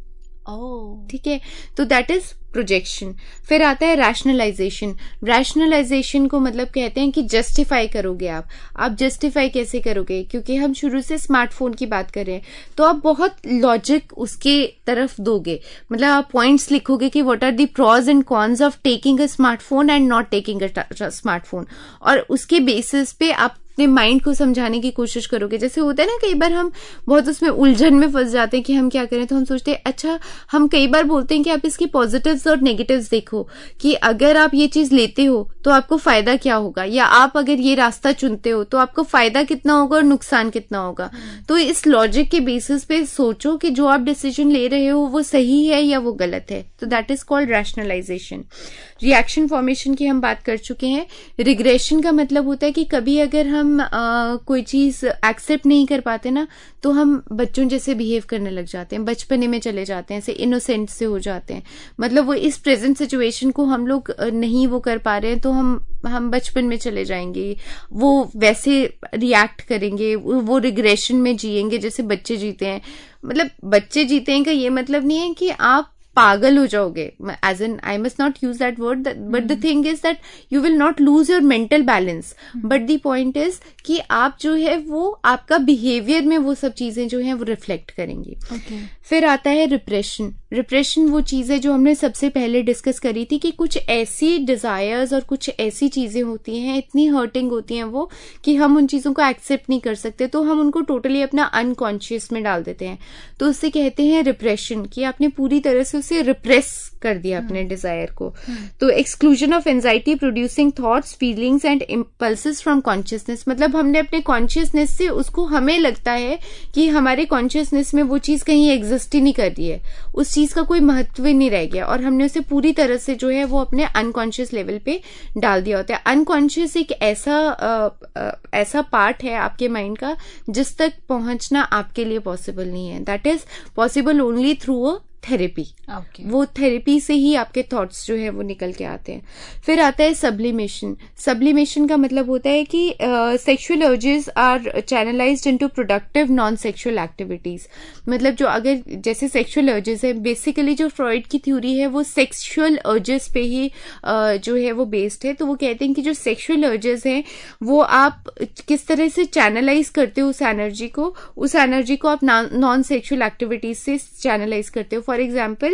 B: ठीक है, तो दैट इज प्रोजेक्शन। फिर आता है रैशनलाइजेशन। रैशनलाइजेशन को मतलब कहते हैं कि जस्टिफाई करोगे आप जस्टिफाई कैसे करोगे, क्योंकि हम शुरू से स्मार्टफोन की बात कर रहे हैं, तो आप बहुत लॉजिक उसके तरफ दोगे, मतलब आप पॉइंट्स लिखोगे कि what are the pros and cons of taking a smartphone and not taking a smartphone, और उसके बेसिस पे आप अपने माइंड को समझाने की कोशिश करोगे। जैसे होता है ना, कई बार हम बहुत उसमें उलझन में फंस जाते हैं कि हम क्या करें, तो हम सोचते हैं, अच्छा हम कई बार बोलते हैं कि आप इसके पॉजिटिव्स और नेगेटिव्स देखो, कि अगर आप ये चीज लेते हो तो आपको फायदा क्या होगा, या आप अगर ये रास्ता चुनते हो तो आपको फायदा कितना होगा और नुकसान कितना होगा। तो इस लॉजिक के बेसिस पे सोचो कि जो आप डिसीजन ले रहे हो वो सही है या वो गलत है, तो that is called rationalisation. Reaction formation की हम बात कर चुके हैं। रिग्रेशन का मतलब होता है कि कभी अगर हम कोई चीज एक्सेप्ट नहीं कर पाते ना, तो हम बच्चों जैसे बिहेव करने लग जाते हैं, बचपने में चले जाते हैं, ऐसे इनोसेंट से हो जाते हैं, मतलब वो इस प्रेजेंट सिचुएशन को हम लोग नहीं वो कर पा रहे हैं, तो हम बचपन में चले जाएंगे, वो वैसे रिएक्ट करेंगे, वो रिग्रेशन में जिएंगे जैसे बच्चे जीते हैं। मतलब बच्चे जीते हैं का ये मतलब नहीं है कि आप पागल हो जाओगे, as an I must not use that word, but the thing is that you will not lose your mental balance, but the point is कि आप जो है वो आपका बिहेवियर में वो सब चीजें जो है वो रिफ्लेक्ट करेंगी। फिर आता है रिप्रेशन। रिप्रेशन वो चीज है जो हमने सबसे पहले डिस्कस करी थी, कि कुछ ऐसी डिजायर्स और कुछ ऐसी चीजें होती हैं, इतनी हर्टिंग होती हैं वो, कि हम उन चीजों को एक्सेप्ट नहीं कर सकते, तो हम उनको टोटली अपना अनकॉन्शियस में डाल देते हैं, तो उससे कहते हैं रिप्रेशन, कि आपने पूरी तरह से उसे रिप्रेस कर दिया अपने डिजायर को। तो exclusion of anxiety producing thoughts, feelings and impulses from consciousness, मतलब हमने अपने कॉन्शियसनेस से उसको, हमें लगता है कि हमारे कॉन्शियसनेस में वो चीज कहीं एग्जिस्ट ही नहीं कर रही है, उस चीज का कोई महत्व ही नहीं रह गया, और हमने उसे पूरी तरह से जो है वो अपने अनकॉन्शियस लेवल पे डाल दिया होता है। अनकॉन्शियस एक ऐसा पार्ट है आपके माइंड का जिस तक पहुंचना आपके लिए पॉसिबल नहीं है, that is possible only through a therapy. वो थेरेपी से ही आपके थॉट्स जो है वो निकल के आते हैं। फिर आता है सब्लिमेशन। सब्लिमेशन का मतलब होता है कि sexual urges are channelised into productive non sexual activities. मतलब जो अगर जैसे सेक्सुअल अर्जेस है, बेसिकली जो फ्रॉइड की थ्योरी है वो सेक्सुअल अर्जेस पे ही जो है वो बेस्ड है। तो वो कहते हैं कि जो सेक्सुअल अर्जेस हैं वो आप किस तरह से चैनलाइज करते हो उस एनर्जी को आप नॉन सेक्सुअल एक्टिविटीज से चैनलाइज करते हो। फॉर एग्जाम्पल,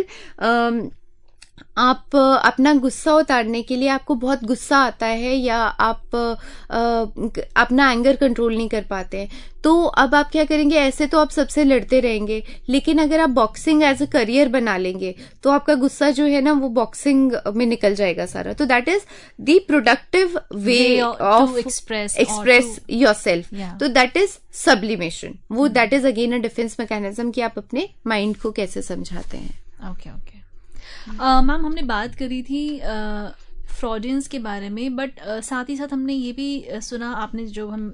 B: आप अपना गुस्सा उतारने के लिए, आपको बहुत गुस्सा आता है या आप अपना एंगर कंट्रोल नहीं कर पाते हैं, तो अब आप क्या करेंगे, ऐसे तो आप सबसे लड़ते रहेंगे, लेकिन अगर आप बॉक्सिंग एज अ करियर बना लेंगे तो आपका गुस्सा जो है ना वो बॉक्सिंग में निकल जाएगा सारा। तो that is the productive way of express yourself. तो दैट इज सब्लिमेशन। वो that is again a defence mechanism कि आप अपने माइंड को कैसे समझाते हैं।
A: ओके। मैम, हमने बात करी थी फ्रॉडियंस के बारे में, बट साथ ही साथ हमने ये भी सुना, आपने जो हम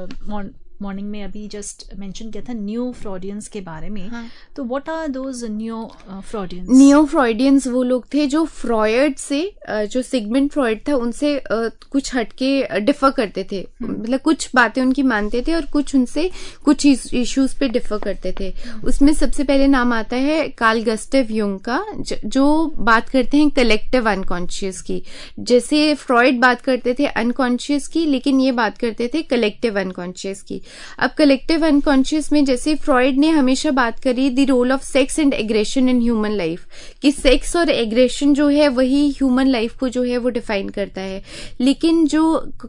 A: मॉर्निंग में अभी जस्ट मेंशन किया था न्यू फ्रॉडियंस के बारे में। हाँ. तो what are those new Freudians?
B: New Freudians वो लोग थे जो फ्रॉयड से, जो सिगमंड फ्रॉयड था उनसे कुछ हटके डिफर करते थे। मतलब कुछ बातें उनकी मानते थे और कुछ उनसे कुछ इश्यूज पे डिफर करते थे। उसमें सबसे पहले नाम आता है कार्ल गुस्ताव युंग का, जो बात करते हैं कलेक्टिव अनकॉन्शियस की। जैसे फ्रॉयड बात करते थे अनकॉन्शियस की, लेकिन ये बात करते थे कलेक्टिव अनकॉन्शियस की। अब कलेक्टिव अनकॉन्शियस में जैसे फ्रॉयड ने हमेशा बात करी the role of sex and aggression in human life, कि सेक्स और एग्रेशन जो है वही ह्यूमन लाइफ को जो है वो डिफाइन करता है। लेकिन जो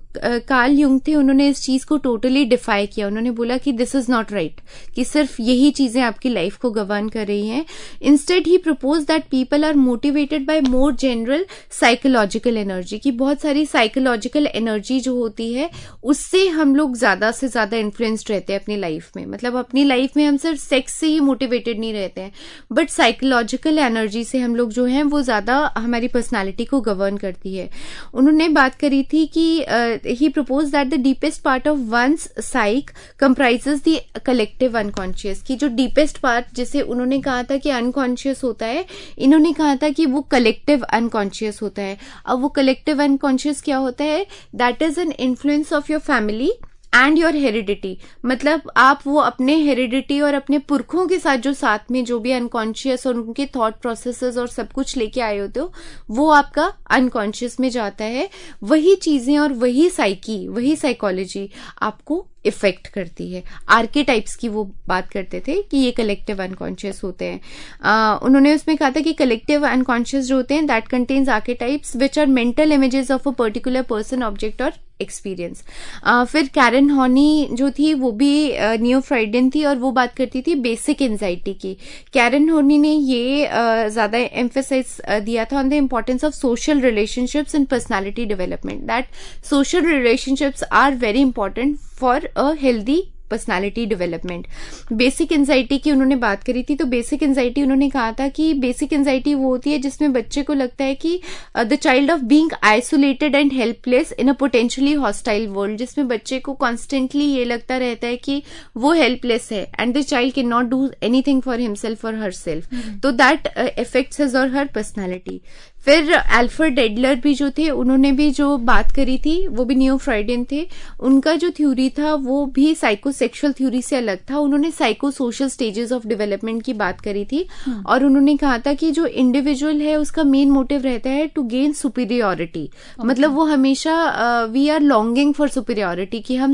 B: कार्ल युंग थे उन्होंने इस चीज को टोटली डिफाई किया। उन्होंने बोला कि दिस इज नॉट राइट, कि सिर्फ यही चीजें आपकी लाइफ को गवर्न कर रही हैं। Instead he propose that people are motivated by more general psychological energy, की बहुत सारी साइकोलॉजिकल एनर्जी जो होती है उससे हम लोग ज्यादा से ज्यादा इन्फ्लुएंस्ड रहते हैं अपनी लाइफ में। मतलब अपनी लाइफ में हम सिर्फ सेक्स से ही मोटिवेटेड नहीं रहते हैं, बट साइकोलॉजिकल एनर्जी से हम लोग जो हैं वो ज्यादा हमारी पर्सनालिटी को गवर्न करती है। उन्होंने बात करी थी कि he propose that the deepest part of one's psyche comprises the collective unconscious, की जो डीपेस्ट पार्ट, जैसे उन्होंने कहा था कि अनकॉन्शियस होता है, इन्होंने कहा था कि वो कलेक्टिव अनकॉन्शियस होता है। अब वो कलेक्टिव अनकॉन्शियस क्या होता है? That is an influence of your family and your heredity. मतलब आप वो अपने हेरिडिटी और अपने पुरखों के साथ जो साथ में जो भी अनकॉन्शियस और उनके थॉट प्रोसेसेस और सब कुछ लेके आए होते हो, वो आपका अनकॉन्शियस में जाता है। वही चीजें और वही साइकी, वही साइकोलॉजी आपको इफेक्ट करती है। आर्केटाइप्स की वो बात करते थे कि ये कलेक्टिव अनकॉन्शियस होते हैं। उन्होंने उसमें कहा था कि कलेक्टिव अनकॉन्शियस जो होते हैं that contains archetypes which are mental images of a particular person, object और एक्सपीरियंस। फिर कैरन हॉनी जो थी वो भी नियो फ्रॉइडियन थी और वो बात करती थी बेसिक एंजाइटी की। कैरन हॉनी ने ये ज्यादा एम्फेसाइज दिया था on the importance of social relationships in personality development, that social relationships are very important for a healthy personality development. Basic anxiety की उन्होंने बात करी थी। तो बेसिक एंजाइटी उन्होंने कहा था कि बेसिक एंजाइटी वो होती है जिसमें बच्चे को लगता है कि the child of being isolated and helpless in a potentially hostile world, जिसमें बच्चे को कॉन्स्टेंटली ये लगता रहता है कि वो हेल्पलेस है and the child can not do anything for himself और हरसेल्फ। तो दैट अफेक्ट्स हिज और हर पर्सनालिटी। फिर अल्फ्रेड एडलर भी जो थे उन्होंने भी जो बात करी थी वो भी नियो फ्रॉइडियन थे। उनका जो थ्योरी था वो भी साइकोसेक्सुअल थ्योरी से अलग था। उन्होंने psychosocial stages of development की बात करी थी और उन्होंने कहा था कि जो इंडिविजुअल है उसका मेन मोटिव रहता है टू गेन सुपीरियोरिटी। मतलब वो हमेशा we are longing for superiority, कि हम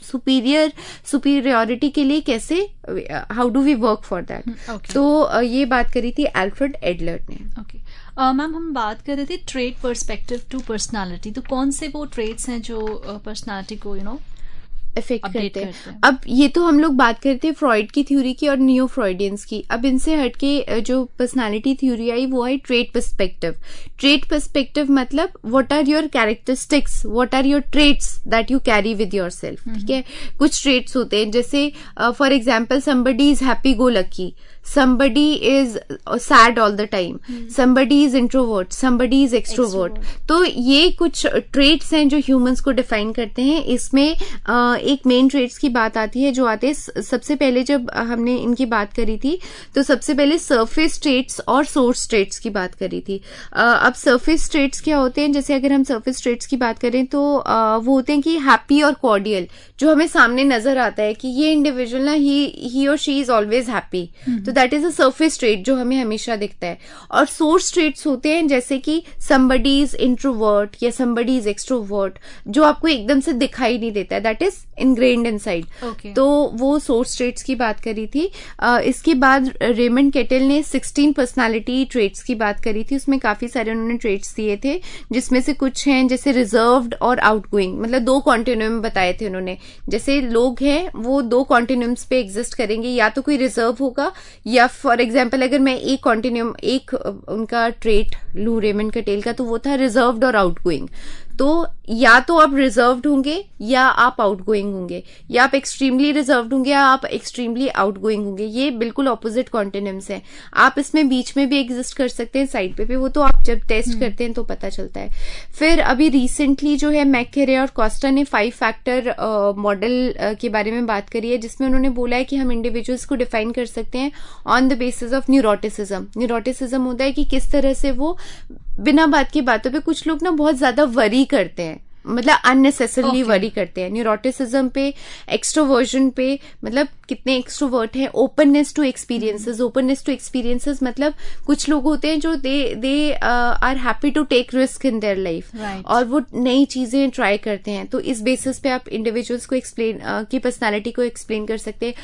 B: सुपीरियोरिटी के लिए कैसे, how do we work for that. तो ये बात करी थी अल्फ्रेड एडलर ने।
A: मैम, हम बात कर रहे थे ट्रेट पर्सपेक्टिव टू पर्सनालिटी। तो कौन से वो ट्रेट्स हैं जो पर्सनालिटी को
B: इफेक्ट करते हैं? अब ये तो हम लोग बात करते हैं फ्रॉइड की थ्योरी की और नियो फ्रॉइडियंस की। अब इनसे हटके जो पर्सनालिटी थ्योरी आई वो आई ट्रेट पर्सपेक्टिव। ट्रेट पर्सपेक्टिव मतलब what are your characteristics, what are your traits that you carry with yourself. ठीक है, कुछ ट्रेट्स होते हैं जैसे for example somebody is happy go lucky, somebody is sad all the time, somebody is introvert, somebody is extrovert। तो ये कुछ traits हैं जो ह्यूमंस को डिफाइन करते हैं। इसमें एक मेन ट्रेट्स की बात आती है जो आते हैं, सबसे पहले जब हमने इनकी बात करी थी तो सबसे पहले सरफेस ट्रेट्स और सोर्स ट्रेट्स की बात करी थी। अब सरफेस ट्रेट्स क्या होते हैं, जैसे अगर हम सरफेस ट्रेट्स की बात करें तो वो होते हैं कि हैप्पी और कॉर्डियल, जो हमें सामने नजर आता है कि ये इंडिविजुअल ना ही और शी इज ऑलवेज हैप्पी, तो that is a surface trait जो हमें हमेशा दिखता है। और सोर्स ट्रेट्स होते हैं जैसे कि somebody is introvert या somebody is extrovert, जो आपको एकदम से दिखाई नहीं देता है, दैट इज इनग्रेन्ड इनसाइड। तो वो सोर्स ट्रेट्स की बात करी थी। इसके बाद रेमंड केटल ने 16 पर्सनालिटी ट्रेट्स की बात करी थी, उसमें काफी सारे उन्होंने ट्रेट्स दिए थे, जिसमें से कुछ हैं जैसे रिजर्व्ड और आउटगोइंग, मतलब 2 कॉन्टिन्यूम बताए थे उन्होंने। जैसे लोग हैं वो 2 कॉन्टिन्यूम्स पे एग्जिस्ट करेंगे, या तो कोई रिजर्व होगा या फॉर एग्जाम्पल अगर मैं एक कॉन्टिन्यूम एक उनका ट्रेट लू रेमंड केटल का, तो वो था रिजर्व्ड और आउटगोइंग। तो या तो आप रिजर्व्ड होंगे या आप आउटगोइंग होंगे, या आप एक्सट्रीमली रिजर्व्ड होंगे या आप एक्सट्रीमली आउटगोइंग होंगे। ये बिल्कुल ऑपोजिट कॉन्टिन्यूम्स हैं। आप इसमें बीच में भी एग्जिस्ट कर सकते हैं, साइड पे भी, वो तो आप जब टेस्ट करते हैं तो पता चलता है। फिर अभी रिसेंटली जो है मैककेरे और कॉस्टा ने 5 फैक्टर मॉडल के बारे में बात करी है, जिसमें उन्होंने बोला है कि हम इंडिविजुअल्स को डिफाइन कर सकते हैं on the basis of neuroticism. Neuroticism होता है कि किस तरह से वो बिना बात की बातों पे, कुछ लोग ना बहुत ज्यादा वरी करते हैं, मतलब अननेसेसरली वरी करते हैं। न्यूरोटिसिज्म पे, एक्सट्रोवर्जन पे, मतलब कितने एक्सट्रोवर्ट हैं, openness to experiences. Openness to experiences मतलब कुछ लोग होते हैं जो they are happy to take risk in their life, और वो नई चीजें ट्राई करते हैं। तो इस बेसिस पे आप इंडिविजुअल्स को एक्सप्लेन की पर्सनालिटी को एक्सप्लेन कर सकते हैं।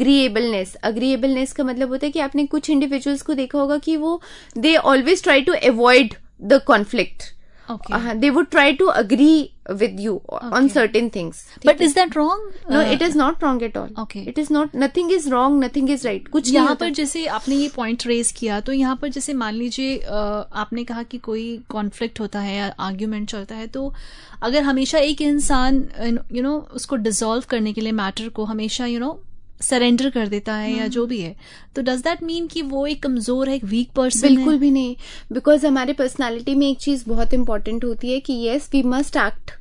B: अग्रीएबलनेस का मतलब होता है कि आपने कुछ इंडिविजुअल्स को देखा होगा कि वो they always try to avoid the conflict. They would try to agree with you on certain things.
A: But is that wrong?
B: No, it is not wrong at all.
A: Okay.
B: It is not. Nothing is wrong. Nothing is right. कुछ नहीं
A: यहाँ पर जैसे आपने ये point raise किया, तो यहाँ पर जैसे मान लीजिए आपने कहा कि कोई कॉन्फ्लिक्ट होता है या आर्ग्यूमेंट चलता है, तो अगर हमेशा एक इंसान उसको डिसॉल्व करने के लिए मैटर को हमेशा सरेंडर कर देता है या जो भी है, तो डज दैट मीन कि वो एक कमजोर है, एक वीक पर्सन है?
B: बिल्कुल भी नहीं, बिकॉज हमारे पर्सनालिटी में एक चीज बहुत इंपॉर्टेंट होती है कि yes we must act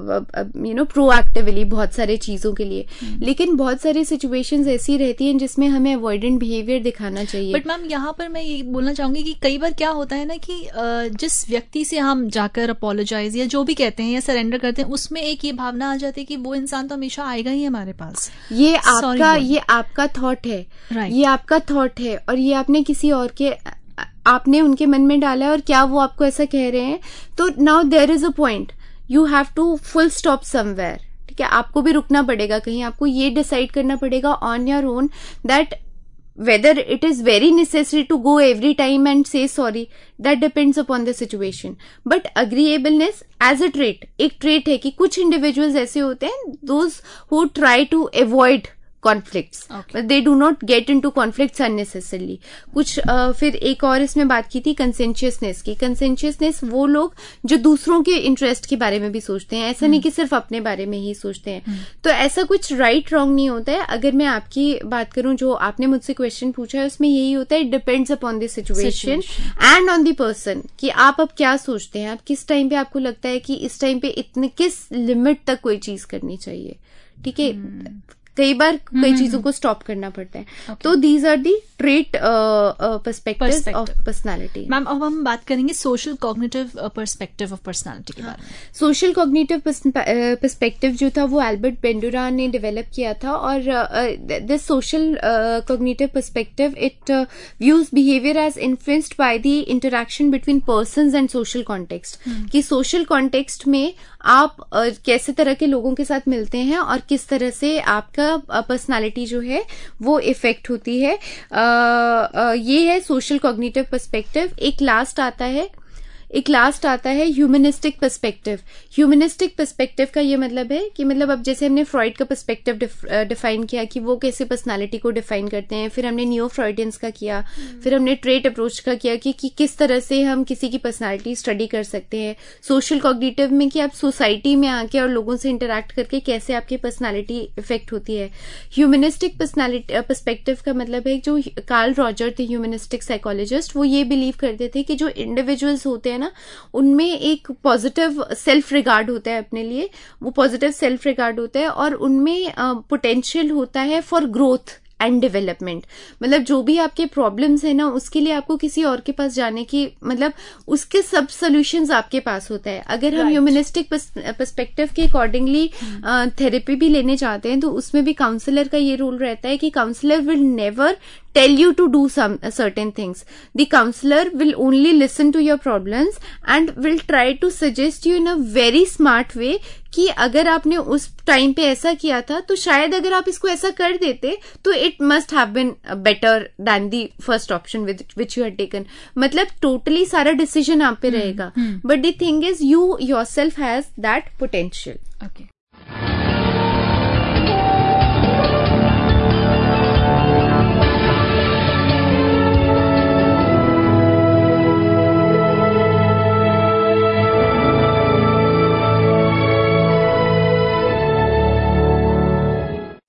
B: proactively बहुत सारे चीजों के लिए, लेकिन बहुत सारी सिचुएशंस ऐसी रहती हैं जिसमें हमें अवॉइडेंट बिहेवियर दिखाना चाहिए।
A: बट मैम यहाँ पर मैं ये बोलना चाहूंगी कि कई बार क्या होता है ना कि जिस व्यक्ति से हम जाकर अपोलोजाइज या जो भी कहते हैं या सरेंडर करते हैं, उसमें एक ये भावना आ जाती है कि वो इंसान तो हमेशा आएगा ही हमारे पास।
B: ये आपका थॉट है, ये आपका थॉट है, और ये आपने किसी और के आपने उनके मन में डाला है, और क्या वो आपको ऐसा कह रहे हैं, तो now there is a point, you have to full stop somewhere. ठीक है, आपको भी रुकना पड़ेगा कहीं, आपको ये डिसाइड करना पड़ेगा on your own that whether it is very necessary to go every time and say sorry, that depends upon the situation. But agreeableness as a trait, एक ट्रेट है कि कुछ इंडिविजुअल्स ऐसे होते हैं those who try to avoid conflicts, they do not get into conflicts unnecessarily. कुछ फिर एक और इसमें बात की थी कंसेंशियसनेस की। कंसेंशियसनेस वो लोग जो दूसरों के इंटरेस्ट के बारे में भी सोचते हैं, ऐसा नहीं कि सिर्फ अपने बारे में ही सोचते हैं। तो ऐसा कुछ राइट रॉन्ग नहीं होता है। अगर मैं आपकी बात करूं, जो आपने मुझसे क्वेश्चन पूछा है, उसमें यही होता है, it depends upon the situation and on the person, कि आप अब क्या सोचते हैं, आप किस टाइम पे आपको लगता है कि इस टाइम पे इतने किस लिमिट तक कोई चीज करनी चाहिए। ठीक है, कई बार कई चीजों को स्टॉप करना पड़ता है। तो these are the trait perspectives of personality.
A: Ma'am अब हम बात करेंगे social cognitive perspective of personality के बारे में।
B: सोशल कॉग्निटिव पर्सपेक्टिव जो था वो एल्बर्ट बेंडुरा ने डेवलप किया था, और this social cognitive perspective it views behaviour as influenced by the interaction between persons and social context, कि सोशल कॉन्टेक्स्ट में आप कैसे तरह के लोगों के साथ मिलते हैं और किस तरह से आपका पर्सनालिटी जो है वो इफेक्ट होती है। ये है सोशल कॉग्निटिव पर्सपेक्टिव। एक लास्ट आता है ह्यूमनिस्टिक पर्सपेक्टिव। ह्यूमनिस्टिक पर्सपेक्टिव का ये मतलब है कि मतलब अब जैसे हमने फ्रॉइड का पर्सपेक्टिव डिफाइन किया कि वो कैसे पर्सनालिटी को डिफाइन करते हैं, फिर हमने नियो फ्रॉइडियंस का किया, फिर हमने ट्रेट अप्रोच का किया कि किस तरह से हम किसी की पर्सनालिटी स्टडी कर सकते हैं। सोशल कॉग्निटिव में कि आप सोसाइटी में आके और लोगों से इंटरेक्ट करके कैसे आपकी पर्सनालिटी इफेक्ट होती है। ह्यूमनिस्टिक पर्सपेक्टिव का मतलब है, जो कार्ल रॉजर थे ह्यूमनिस्टिक साइकोलॉजिस्ट, वो ये बिलीव करते थे कि जो इंडिविजुअल्स होते हैं ना, उनमें एक पॉजिटिव सेल्फ रिगार्ड होता है अपने लिए, वो पॉजिटिव सेल्फ रिगार्ड होता है और उनमें पोटेंशियल होता है फॉर ग्रोथ एंड डेवलपमेंट। मतलब जो भी आपके प्रॉब्लम्स है ना, उसके लिए आपको किसी और के पास जाने की, मतलब उसके सब सोल्यूशंस आपके पास होता है। अगर हम ह्यूमनिस्टिक पर्सपेक्टिव के अकॉर्डिंगली थेरेपी भी लेने चाहते हैं तो उसमें भी काउंसलर का ये रोल रहता है कि counsellor will never tell you to do some certain things. The counselor will only listen to your problems and will try to suggest you in a very smart way कि अगर आपने उस time पे ऐसा किया था तो शायद अगर आप इसको ऐसा कर देते तो it must have been better than the first option which you had taken. मतलब totally सारा decision आप पे रहेगा, but the thing is you yourself has that potential.
A: Okay.